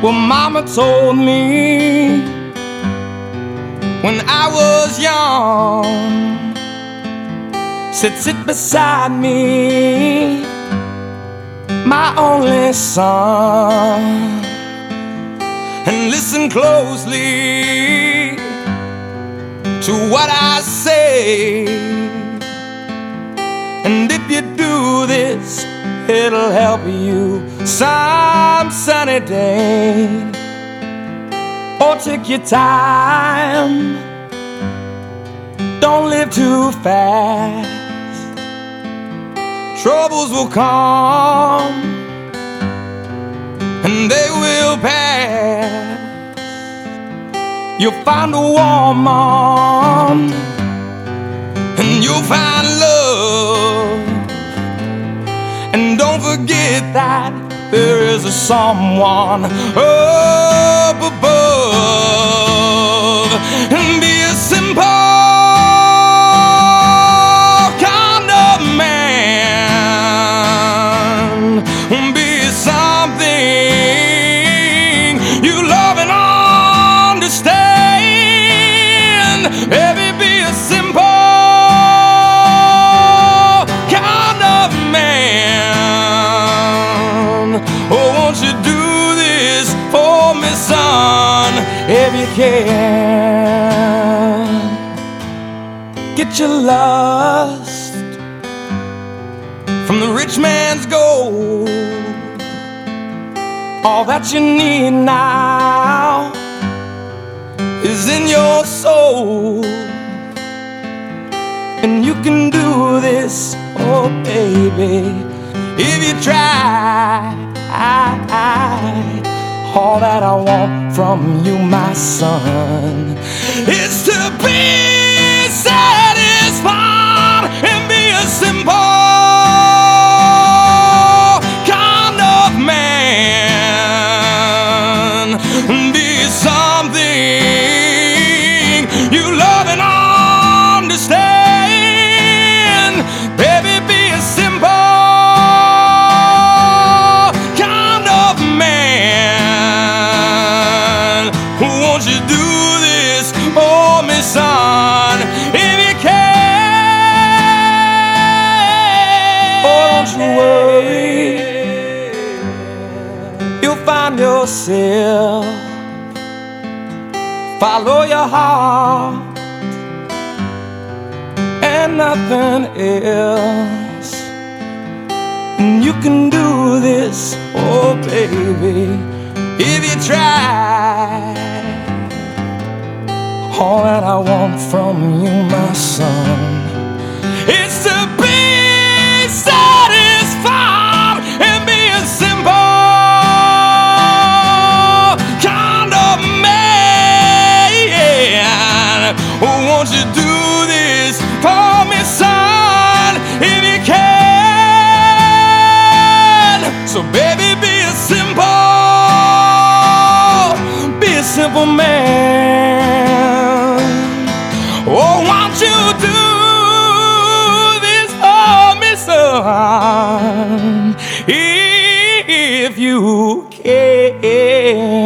Well, Mama told me when I was young, said sit beside me, my only son, and listen closely to what I say. And if you do this, it'll help you some sunny day. Oh, take your time, don't live too fast. Troubles will come and they will pass. You'll find a woman and you'll find love. And don't forget that there is a someone up above. And be a simple kind of man. Be something you love and understand. Baby, be a simple kind of man. Oh, won't you do this for me, son, if you can. Get your lust from the rich man's gold. All that you need now is in your soul. And you can do this, oh baby, if you try. All that I want from you, my son, is to be satisfied and be a simple kind of man. Be something you love and understand. Baby, be a simple kind of man. Won't you do this for me, son, if you can? Oh, don't you worry, you'll find yourself. Follow your heart and nothing else. And you can do this, oh baby, if you try. All that I want from you, my son, is to be satisfied and be a simple kind of man. Oh, won't you do this for me, son, if you can? So baby, be a simple man. Oh, won't you do this for me, son, if you can?